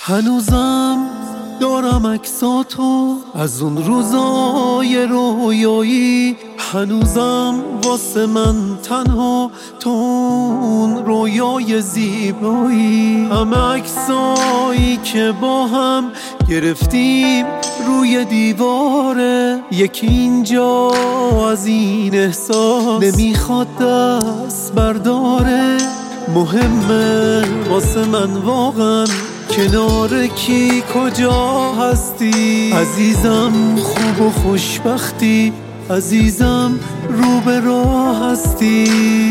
هنوزم دارم عکساتو از اون روزای رویایی، هنوزم واسه من تنها تو اون رویای زیبایی. همه عکسایی که با هم گرفتیم روی دیواره، یکی اینجا از این احساس نمیخواد دست برداره. مهمه واسه من واقعا کنار کی کجا هستی، عزیزم خوب و خوشبختی، عزیزم رو به راه هستی.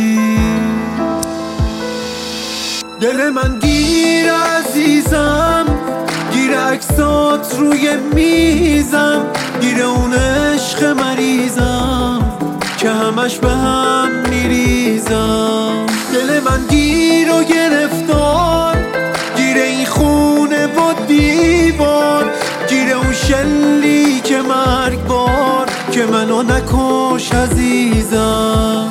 دل من گیر عزیزم، گیر عکسات روی میزم، گیر اون عشق مریضم که همش به هم میریزم. دل من گیر و گرفتار، گیر این خونه و دیوار، گیر اون شلی که مرگبار که منو نکش عزیزم.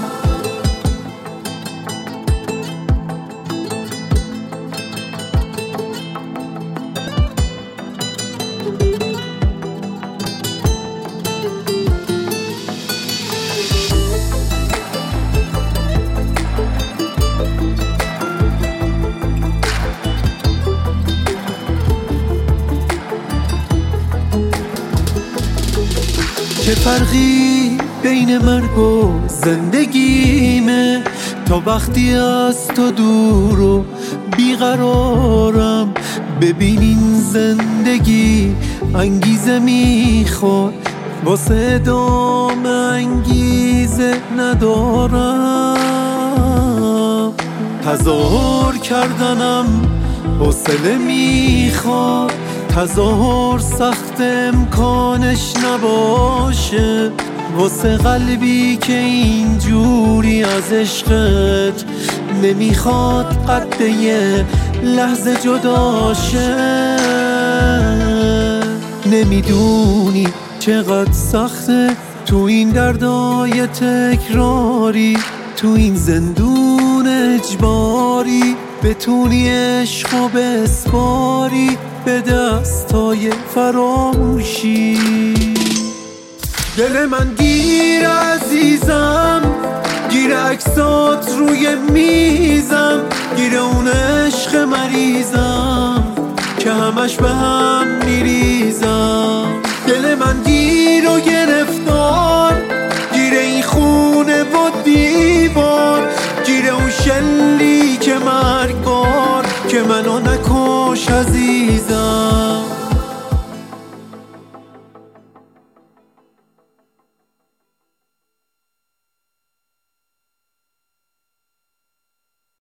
چه فرقی بین مرگ و زندگیمه، تا وقتی از تو دور و بیقرارم. ببین این زندگی انگیزه میخواد، واسه ادامه انگیزه ندارم. تظاهر کردنم حوصله میخواد، تظاهر سخت امکانش نباشه، واسه قلبی که اینجوری از عشقت نمیخواد قد یه لحظه جداشه. نمیدونی چقدر سخته تو این دردای تکراری، تو این زندون اجباری بتونی عشق و بسپاری به دستای فراموشی. دل من گیر عزیزم، گیر عکسات روی میزم، گیر اون عشق مریضم که همش به هم میریزم. دل من گیر و گرفتار، گیر این خونه و دیوار، گیر اون شلی که مرگبار که منو نکش عزیزم.